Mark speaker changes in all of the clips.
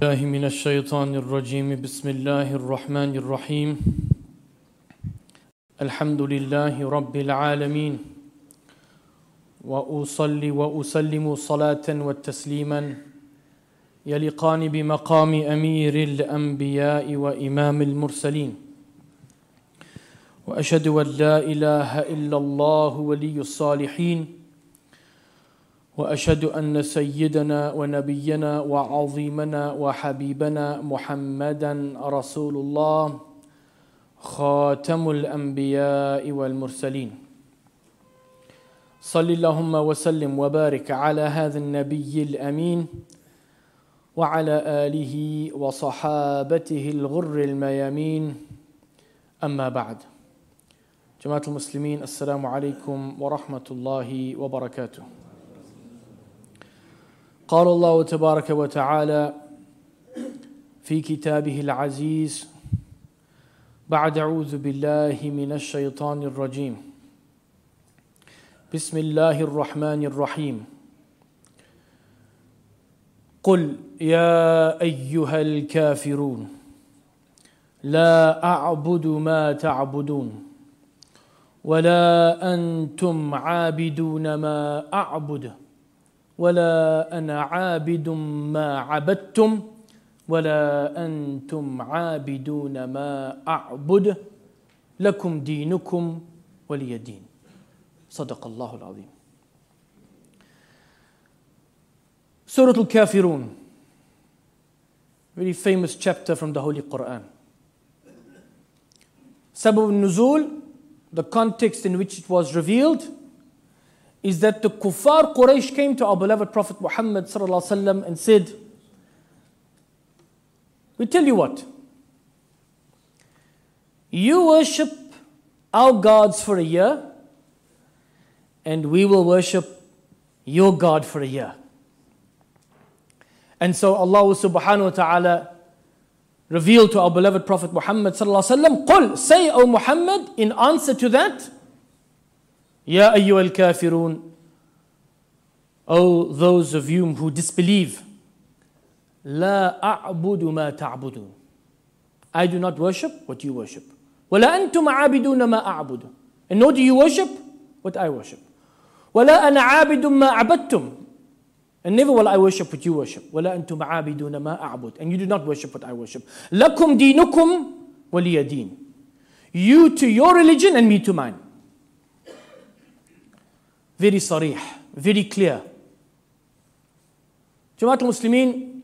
Speaker 1: الله من الشيطان الرجيم بسم الله الرحمن الرحيم الحمد لله رب العالمين وأصلي وأسلم صلاة وتسليما يليقان بمقام أمير الأنبياء وإمام المرسلين وأشهد أن لا إله إلا الله ولي الصالحين وأشهد أن سيدنا ونبينا وعظيمنا وحبيبنا محمدا رسول الله خاتم الأنبياء والمرسلين صل اللهم وسلم وبارك على هذا النبي الأمين وعلى آله وصحابته الغر الميامين أما بعد جماعة المسلمين السلام عليكم ورحمة الله وبركاته قال الله تبارك وتعالى في كتابه العزيز بعد أعوذ بالله من الشيطان الرجيم بسم الله الرحمن الرحيم قل يا أيها الكافرون لا أعبد ما تعبدون ولا أنتم عابدون ما أعبد ولا أنا عابد ما عبدتم ولا أنتم عابدون ما أعبد لكم دينكم ولي دين صدق الله العظيم. Surah Al-Kafirun, very famous chapter from the Holy Quran. Sabab al-Nuzul, the context in which it was revealed, is that the kuffar Quraysh came to our beloved Prophet Muhammad sallallahu alaihi wasallam and said, we tell you what, you worship our gods for a year and we will worship your God for a year. And so Allah subhanahu wa ta'ala revealed to our beloved Prophet Muhammad sallallahu alaihi wasallam, Qul, say O Muhammad, in answer to that, Ya ayyuhal kafirun, O those of you who disbelieve, La a'budu ma ta'budun, I do not worship what you worship. Wala antum a'abiduna ma a'budu, and nor do you worship what I worship. Wala ana a'abidun ma a'badtum, and never will I worship what you worship. Wala antum a'abiduna ma a'bud, and you do not worship what I worship. Lakum dinukum waliya din, you to your religion and me to mine. Very sarih, very clear. Jamaat al-Muslimin,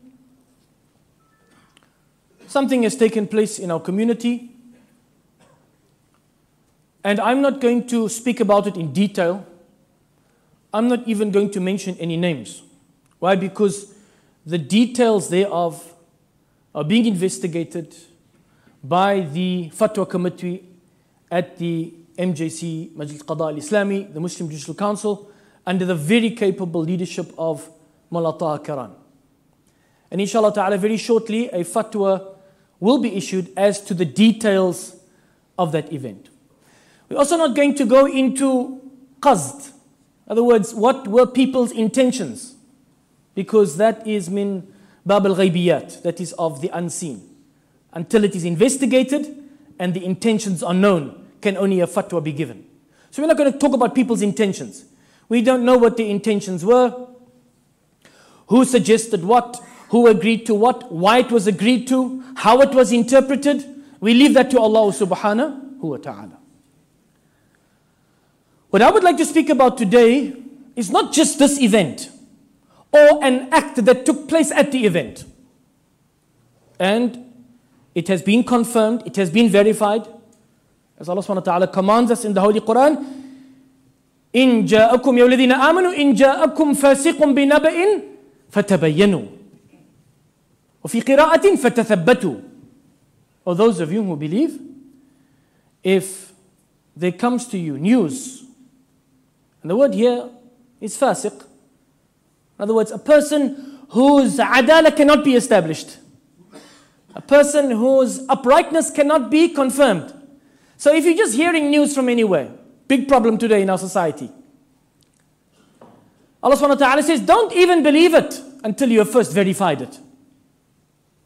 Speaker 1: something has taken place in our community, and I'm not going to speak about it in detail. I'm not even going to mention any names. Why? Because the details thereof are being investigated by the Fatwa Committee at the MJC, Majlis Qada al-Islami, the Muslim Judicial Council, under the very capable leadership of Mullah Taha Karan. And inshallah ta'ala, very shortly, a fatwa will be issued as to the details of that event. We're also not going to go into qazd. In other words, what were people's intentions? Because that is min bab al-ghaybiyat, that is of the unseen. Until it is investigated and the intentions are known, can only a fatwa be given. So we're not going to talk about people's intentions. We don't know what their intentions were, who suggested what, who agreed to what, why it was agreed to, how it was interpreted. We leave that to Allah subhanahu wa ta'ala. What I would like to speak about today is not just this event or an act that took place at the event. And it has been confirmed, it has been verified, as Allah subhanahu wa ta'ala commands us in the Holy Quran, إِن جَاءَكُمْ يَا الَّذِينَ آمَنُوا إِن جَاءَكُمْ فَاسِقٌ بِنَبَإٍ فَتَبَيَّنُوا وَفِي قِرَاءَةٍ فَتَثَبَّتُوا. Or those of you who believe, if there comes to you news, and the word here is fasiq, in other words, a person whose adala cannot be established, a person whose uprightness cannot be confirmed. So if you're just hearing news from anywhere, big problem today in our society. Allah subhanahu wa ta'ala says, don't even believe it until you have first verified it.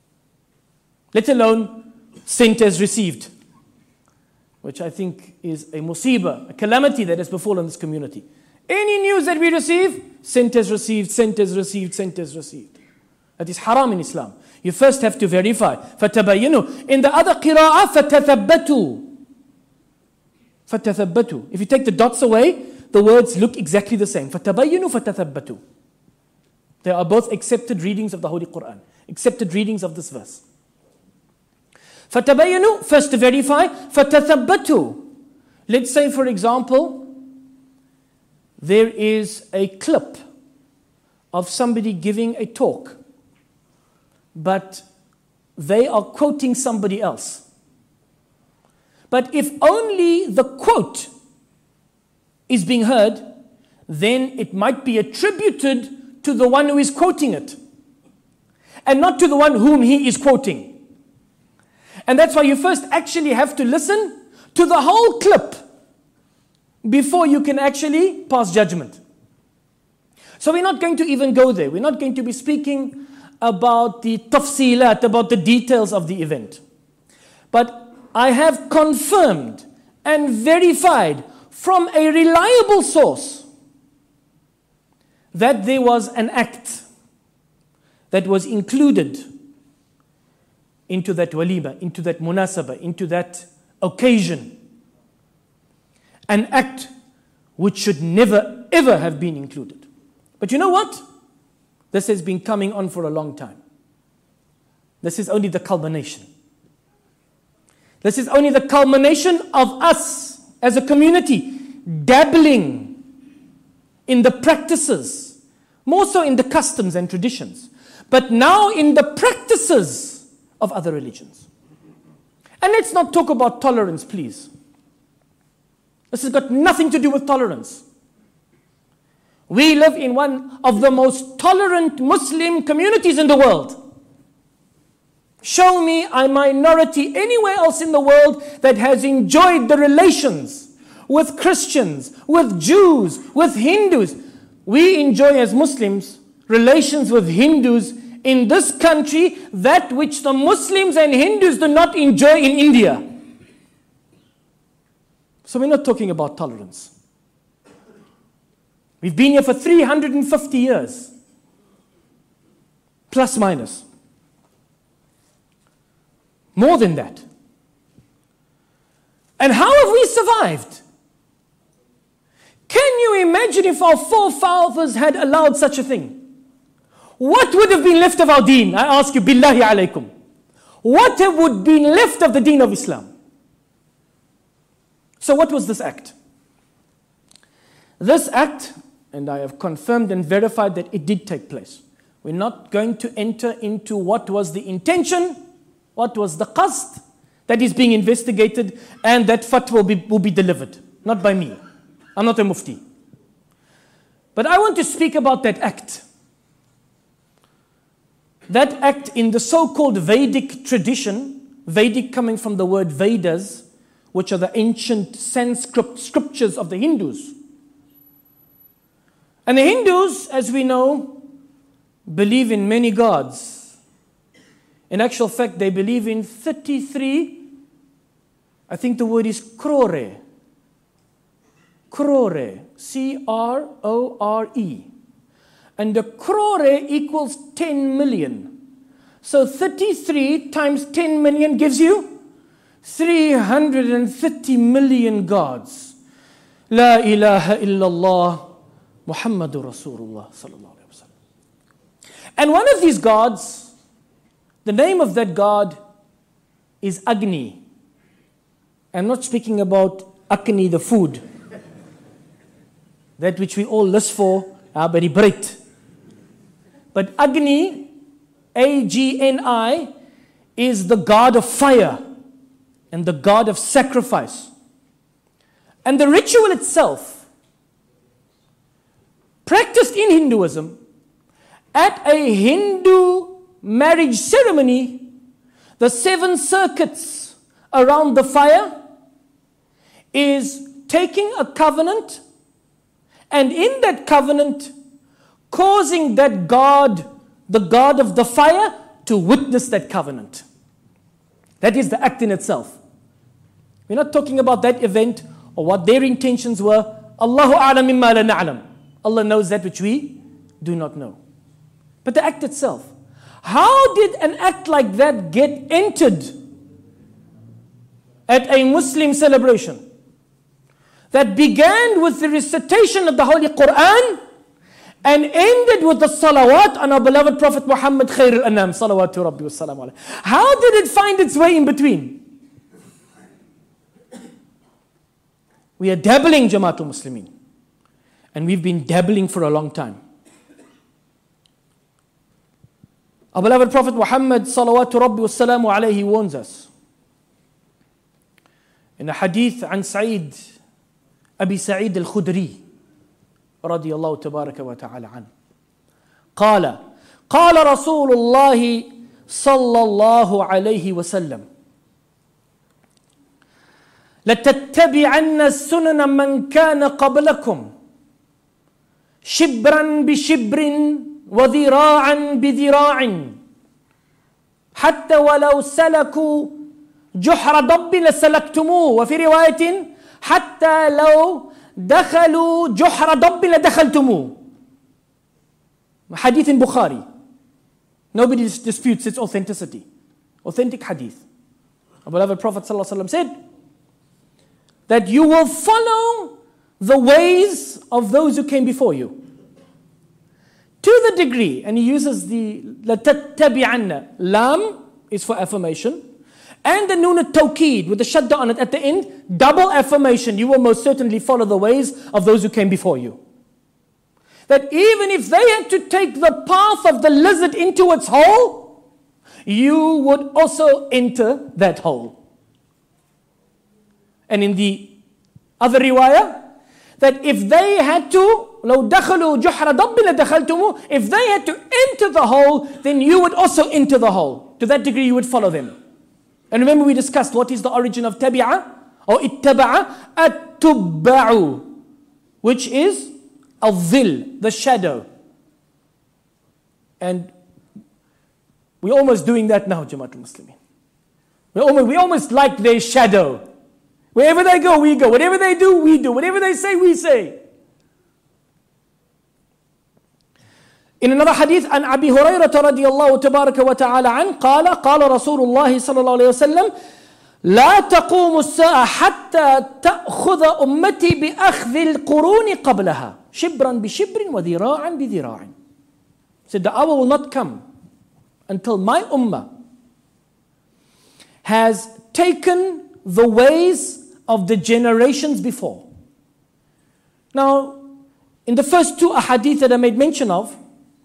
Speaker 1: let alone sent as received, which I think is a musibah, a calamity that has befallen this community. Any news that we receive, sent as received, sent as received, sent as received. That is haram in Islam. You first have to verify. فَتَبَيَّنُوا. In the other qira'ah, فَتَثَبَّتُوا. فَتَثَبَّتُوا. If you take the dots away, the words look exactly the same. فَتَبَيَّنُوا فَتَثَبَّتُوا. They are both accepted readings of the Holy Quran. Accepted readings of this verse. فَتَبَيَّنُوا. First to verify. فَتَثَبَّتُوا. Let's say, for example, there is a clip of somebody giving a talk, but they are quoting somebody else. But if only the quote is being heard, then it might be attributed to the one who is quoting it, and not to the one whom he is quoting. And that's why you first actually have to listen to the whole clip before you can actually pass judgment. So we're not going to even go there. We're not going to be speaking about the tafsilat, about the details of the event. But I have confirmed and verified from a reliable source that there was an act that was included into that walima, into that munasabah, into that occasion. An act which should never ever have been included. But you know what? This has been coming on for a long time. This is only the culmination. This is only the culmination of us as a community dabbling in the practices, more so in the customs and traditions, but now in the practices of other religions. And let's not talk about tolerance, please. This has got nothing to do with tolerance. We live in one of the most tolerant Muslim communities in the world. Show me a minority anywhere else in the world that has enjoyed the relations with Christians, with Jews, with Hindus. We enjoy as Muslims relations with Hindus in this country, that which the Muslims and Hindus do not enjoy in India. So we're not talking about tolerance. We've been here for 350 years. Plus minus. More than that. And how have we survived? Can you imagine if our forefathers had allowed such a thing? What would have been left of our deen? I ask you, billahi alaykum. What would have been left of the deen of Islam? So what was this act? This act, and I have confirmed and verified that it did take place. We're not going to enter into what was the intention, what was the qasd that is being investigated, and that fatwa will be delivered. Not by me. I'm not a mufti. But I want to speak about that act. That act in the so-called Vedic tradition, Vedic coming from the word Vedas, which are the ancient Sanskrit scriptures of the Hindus. And the Hindus, as we know, believe in many gods. In actual fact, they believe in 33, I think the word is crore. Crore, C-R-O-R-E. And the crore equals 10 million. So 33 times 10 million gives you 330 million gods. La ilaha illallah Muhammadur Rasulullah sallallahu alaihi wasallam. And one of these gods, the name of that god is Agni. I'm not speaking about Agni, the food, that which we all lust for, very bright. But Agni, A-G-N-I, is the god of fire and the god of sacrifice. And the ritual itself, practiced in Hinduism, at a Hindu marriage ceremony, the 7 circuits around the fire is taking a covenant, and in that covenant, causing that God, the God of the fire, to witness that covenant. That is the act in itself. We're not talking about that event or what their intentions were. Allahu a'lam mimma la na'lam. Allah knows that which we do not know. But the act itself. How did an act like that get entered at a Muslim celebration that began with the recitation of the Holy Quran and ended with the salawat on our beloved Prophet Muhammad Khair al-Anam, salawatu rabbi wa salam alayhi? How did it find its way in between? We are dabbling, Jamaatul Muslimin. And we've been dabbling for a long time. Our beloved Prophet Muhammad salawatu rabbi wa salamu alayhi warns us. In a hadith عن سعيد أبي سعيد الخدري رضي الله تبارك وتعالى عنه قال رسول الله صلى الله عليه وسلم لتتبعن سنن من كان قبلكم شبرا بشبر وذراعا بذراع حتى ولو سلكوا جحر ضب لسلكتموه وفي رواية حتى لو دخلوا جحر ضب لدخلتموه. Hadith in Bukhari. Nobody disputes its authenticity. Authentic hadith. Our beloved Prophet ﷺ said that you will follow the ways of those who came before you. To the degree, and he uses the لَتَتَّبِعَنَّ. Lam is for affirmation. And the nun at-tawqeed with the shadda on it at the end, double affirmation. You will most certainly follow the ways of those who came before you. That even if they had to take the path of the lizard into its hole, you would also enter that hole. And in the other riwayah, that if they had to, لو دخلوا جحر ضب لدخلتموه, if they had to enter the hole, then you would also enter the hole. To that degree you would follow them. And remember we discussed what is the origin of tabi'a or ittaba'a, at-tubba'u, which is al-dhil, the shadow. And we're almost doing that now, Jamaatul Muslimin. We almost like their shadow. Wherever they go, we go. Whatever they do, we do. Whatever they say, we say. In another hadith, عن أبي هريرة رضي الله تبارك وتعالى عنه قال رسول الله صلى الله عليه وسلم لا تقوم الساعة حتى تأخذ أمتي بأخذ القرون قبلها شبرا بشبر وذراعا بذراع. Said the hour will not come until my ummah has taken the ways of the generations before. Now, in the first two ahadith that I made mention of,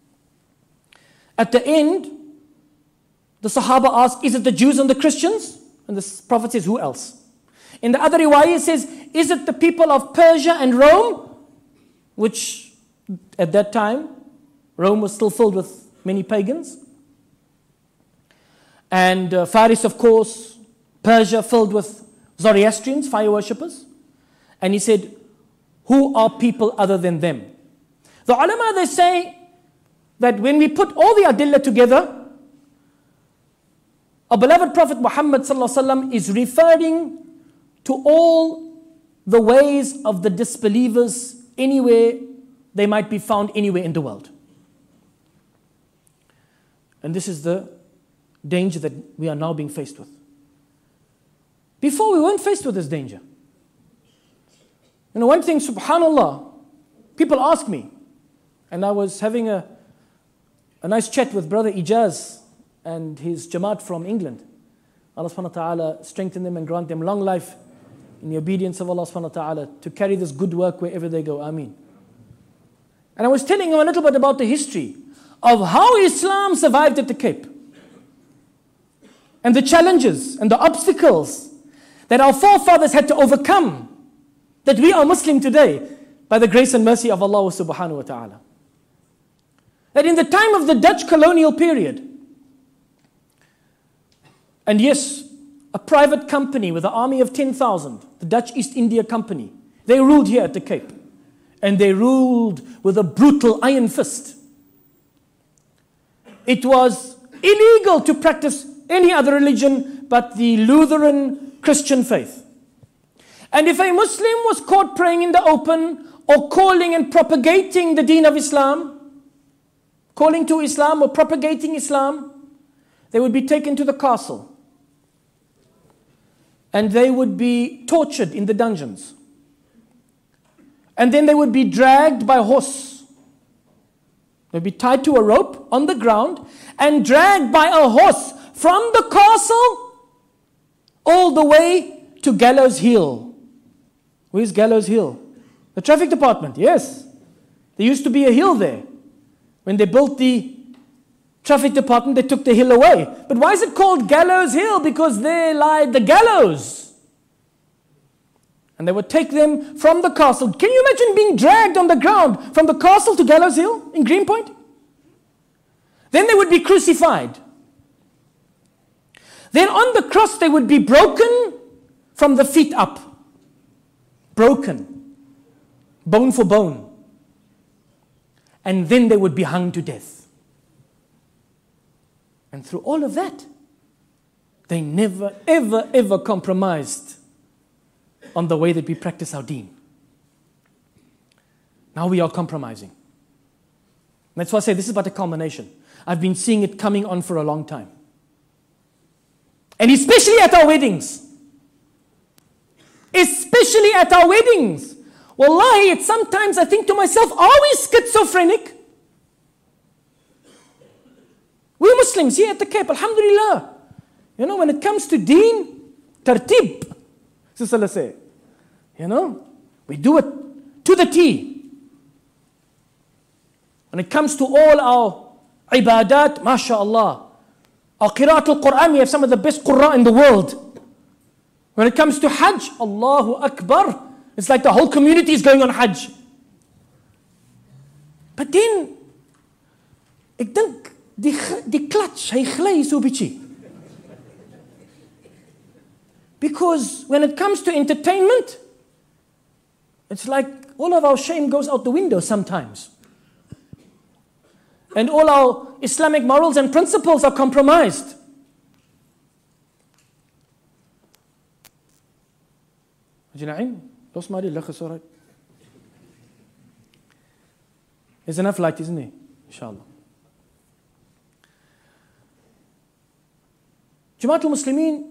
Speaker 1: at the end, the Sahaba ask, is it the Jews and the Christians? And the Prophet says, who else? In the other riwayah it says, is it the people of Persia and Rome? Which at that time, Rome was still filled with many pagans. And Faris, of course, Persia filled with Zoroastrians, fire worshippers. And he said, who are people other than them? The ulama, they say that when we put all the adillah together, our beloved Prophet Muhammad ﷺ is referring to all the ways of the disbelievers anywhere they might be found anywhere in the world. And this is the danger that we are now being faced with. Before we weren't faced with this danger. You know, one thing, subhanallah, people ask me, and I was having a nice chat with Brother Ijaz and his Jamaat from England. Allah subhanahu wa ta'ala strengthen them and grant them long life in the obedience of Allah subhanahu wa ta'ala to carry this good work wherever they go. Ameen. And I was telling him a little bit about the history of how Islam survived at the Cape. And the challenges and the obstacles that our forefathers had to overcome, that we are Muslim today by the grace and mercy of Allah subhanahu wa ta'ala. That in the time of the Dutch colonial period, and yes, a private company with an army of 10,000, the Dutch East India Company, they ruled here at the Cape. And they ruled with a brutal iron fist. It was illegal to practice any other religion but the Lutheran Christian faith. And if a Muslim was caught praying in the open or calling and propagating the deen of Islam, calling to Islam or propagating Islam, they would be taken to the castle. And they would be tortured in the dungeons. And then they would be dragged by horse. They'd be tied to a rope on the ground and dragged by a horse from the castle all the way to Gallows Hill. Where's Gallows Hill? The traffic department, yes. There used to be a hill there. When they built the traffic department, they took the hill away. But why is it called Gallows Hill? Because there lied the gallows. And they would take them from the castle. Can you imagine being dragged on the ground from the castle to Gallows Hill in Greenpoint? Then they would be crucified. Then on the cross they would be broken from the feet up. Broken. Bone for bone. And then they would be hung to death. And through all of that, they never, ever, ever compromised on the way that we practice our deen. Now we are compromising. That's why I say this is but a culmination. I've been seeing it coming on for a long time. And especially at our weddings. Especially at our weddings. Wallahi, it's sometimes I think to myself, are we schizophrenic? We're Muslims here at the Cape, alhamdulillah. You know, when it comes to deen, tartib, Sister say. You know, we do it to the T. When it comes to all our ibadat, mashallah. Our qira'at al-Quran, we have some of the best qurra in the world. When it comes to Hajj, Allahu Akbar. It's like the whole community is going on Hajj. But then, ek dink, die clutch, hy glij so bietjie. Because when it comes to entertainment, it's like all of our shame goes out the window sometimes. And all our Islamic morals and principles are compromised. There's enough light, isn't there? Inshallah. Jamaatul Muslimin,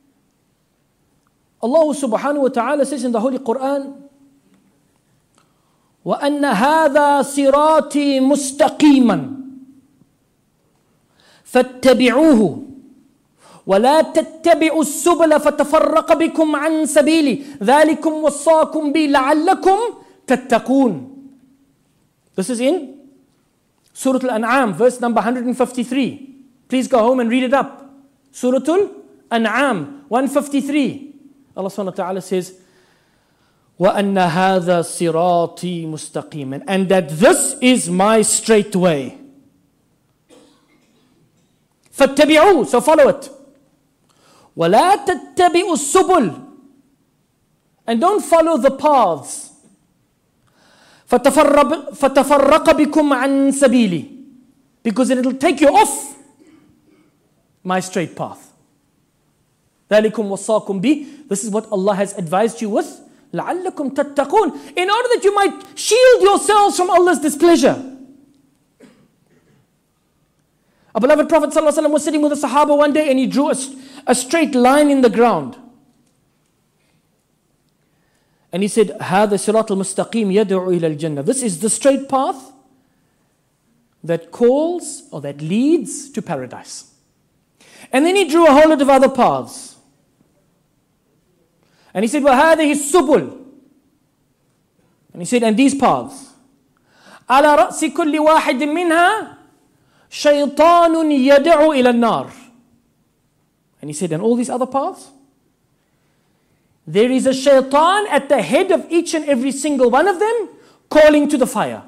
Speaker 1: Allah subhanahu wa ta'ala says in the Holy Quran, وَأَنَّ هَذَا صِرَاطِي مُسْتَقِيمًا فَاتَّبِعُوهُ وَلَا تَتَّبِعُوا السُّبُلَ فَتَفَرَّقَ بِكُمْ عَنْ سَبِيلِهِ ذَلِكُمْ وَصَّاكُمْ بِهِ لَعَلَّكُمْ تَتَّقُونَ. This is in Surah Al-An'am, verse number 153. Please go home and read it up. Surah Al-An'am, 153. Allah subhanahu wa ta'ala says, وَأَنَّ هَذَا صِرَاطِي مُسْتَقِيمًا. And that this is my straight way. فَاتَّبِعُوا, so follow it. وَلَا تَتَّبِعُوا السُّبُلِ, and don't follow the paths. فَتَفَرَّقَ بِكُمْ عَنْ سَبِيلِي, because it'll take you off my straight path. ذَلِكُمْ وَصَّاكُمْ بِهِ, this is what Allah has advised you with. لَعَلَّكُمْ تَتَّقُونَ, in order that you might shield yourselves from Allah's displeasure. Our beloved Prophet ﷺ was sitting with the Sahaba one day and he drew a straight line in the ground. And he said, هَذَا صِرَاطُ الْمُسْتَقِيمِ يَدْعُو إِلَى الْجَنَّةِ. This is the straight path that calls or that leads to paradise. And then he drew a whole lot of other paths. And he said, وَهَذِهِ السُّبُلِ. And he said, and these paths. عَلَى رَأْسِ كُلِّ وَاحِدٍ مِّنْهَا شَيْطَانٌ يَدْعُو إِلَى النَّارِ. And he said, and all these other paths, there is a shaitan at the head of each and every single one of them, calling to the fire.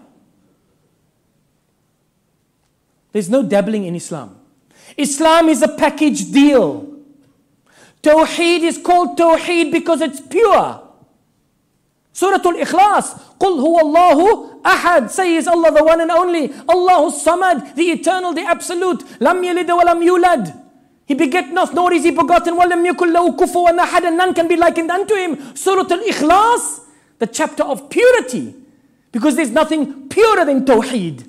Speaker 1: There's no dabbling in Islam. Islam is a package deal. Tawheed is called Tawheed because it's pure. Surah Al-Ikhlas, قُلْ هُوَ اللَّهُ أَحَدٌ, say is Allah the one and only, Allahu Samad, the eternal, the absolute, لَمْ يَلِدَ وَلَمْ يُولَدْ. He beget not, nor is he begotten. وَلَمْ يَكُنْ لَهُ كُفُوًا أَحَدٌ, and none can be likened unto him. Surah Al-Ikhlas, the chapter of purity. Because there's nothing purer than Tawheed.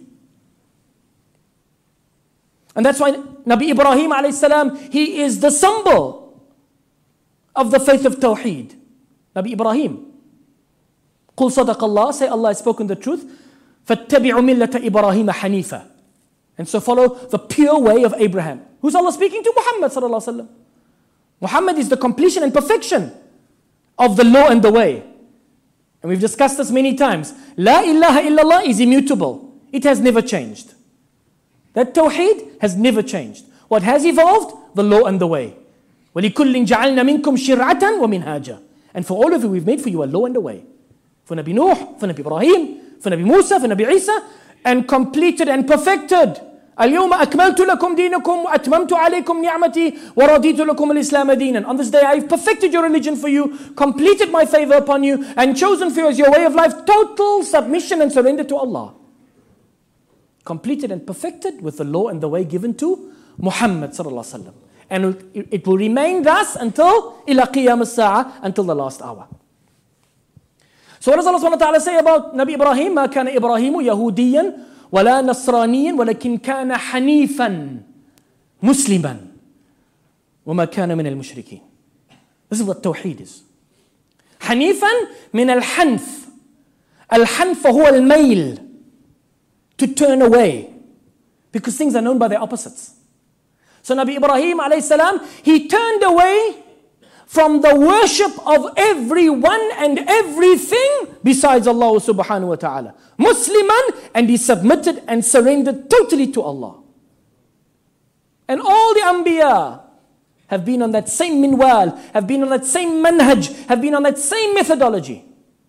Speaker 1: And that's why Nabi Ibrahim alayhi salam, he is the symbol of the faith of Tawheed. Nabi Ibrahim. قُلْ صَدَقَ اللَّهِ, say Allah has spoken the truth. فَاتَّبِعُوا مِلَّةَ إِبْرَاهِيمَ حَنِيفًا. And so follow the pure way of Abraham. Who's Allah speaking to? Muhammad sallallahu alaihi wasallam. Muhammad is the completion and perfection of the law and the way. And we've discussed this many times. La ilaha illallah is immutable. It has never changed. That Tawheed has never changed. What has evolved? The law and the way. وَلِكُلٍّ جَعَلْنَا مِنْكُمْ شِرْعَةً وَمِنْهَاجًا. And for all of you, we've made for you a law and a way. For Nabi Nuh, for Nabi Ibrahim, for Nabi Musa, for Nabi Isa, and completed and perfected. اليوم أكملت لكم دينكم وأتممت عليكم نعمتي ورضيت لكم الإسلام دينا. On this day I have perfected your religion for you, completed my favor upon you, and chosen for you as your way of life total submission and surrender to Allah. Completed and perfected with the law and the way given to Muhammad sallallahu alaihi wasallam. And it will remain thus until إلى قيام الساعة, until the last hour. So what does Allah subhanahu wa ta'ala say about Nabi Ibrahim? ما كان إبراهيم يهوديا ولا نصرانيا ولكن كان حنيفا مسلما وما كان من المشركين. This is what Tawheed is. حنيفا من الحنف. الحنف هو الميل, to turn away, because things are known by their opposites. So Nabi Ibrahim alayhi salam, he turned away from the worship of everyone and everything besides Allah subhanahu wa ta'ala. Musliman, and he submitted and surrendered totally to Allah. And all the Anbiya have been on that same minwal, have been on that same manhaj, have been on that same methodology.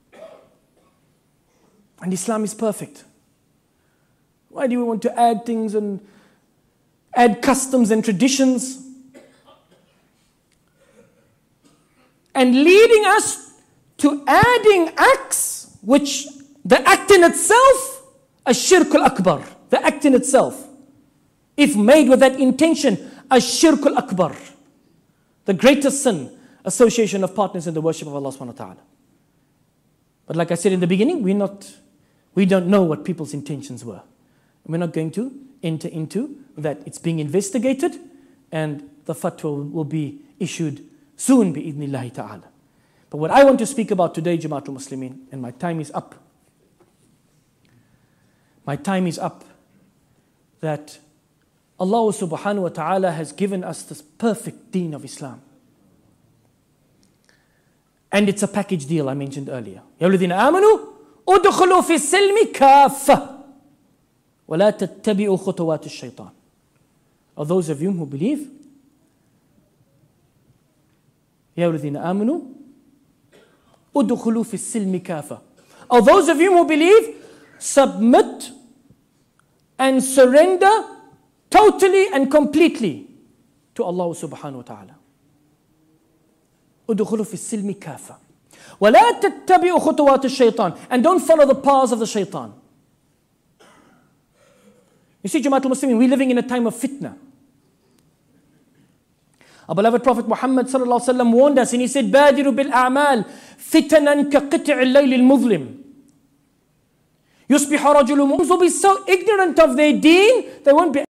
Speaker 1: And Islam is perfect. Why do we want to add things and add customs and traditions? And leading us to adding acts, which the act in itself, ash-shirk al-akbar, the act in itself, if made with that intention, ash-shirk al-akbar, the greatest sin, association of partners in the worship of Allah subhanahu wa ta'ala. But like I said in the beginning, we don't know what people's intentions were. We're not going to enter into that. It's being investigated, and the fatwa will be issued soon, bi'idhnillahi ta'ala. But what I want to speak about today, Jamaatul Muslimin, and my time is up. My time is up. That Allah subhanahu wa ta'ala has given us this perfect deen of Islam. And it's a package deal I mentioned earlier. يَا الَّذِينَ آمَنُوا أُدْخُلُوا فِي السِّلْمِ كَافَّةً وَلَا تَتَّبِعُوا خُطُوَاتِ الشَّيْطَانِ. Of those of you who believe, يَا الَّذِينَ آمَنُوا أُدْخُلُوا فِي السِّلْمِ كَافَةً. Of those of you who believe, submit and surrender totally and completely to Allah subhanahu wa ta'ala. أُدْخُلُوا فِي السِّلْمِ كَافَةً وَلَا تَتَّبِعُوا خُطُوَاتِ الشَّيْطَانِ. And don't follow the paths of the shaitan. You see, Jamaatul Muslimin, we're living in a time of fitna. Our beloved Prophet Muhammad sallallahu alaihi wasallam warned us, and he said, "Badiru bil a'mal fitanan ka qit'i al-layl al-muzlim." Yusbihu rajulun will be so ignorant of their deen, they won't be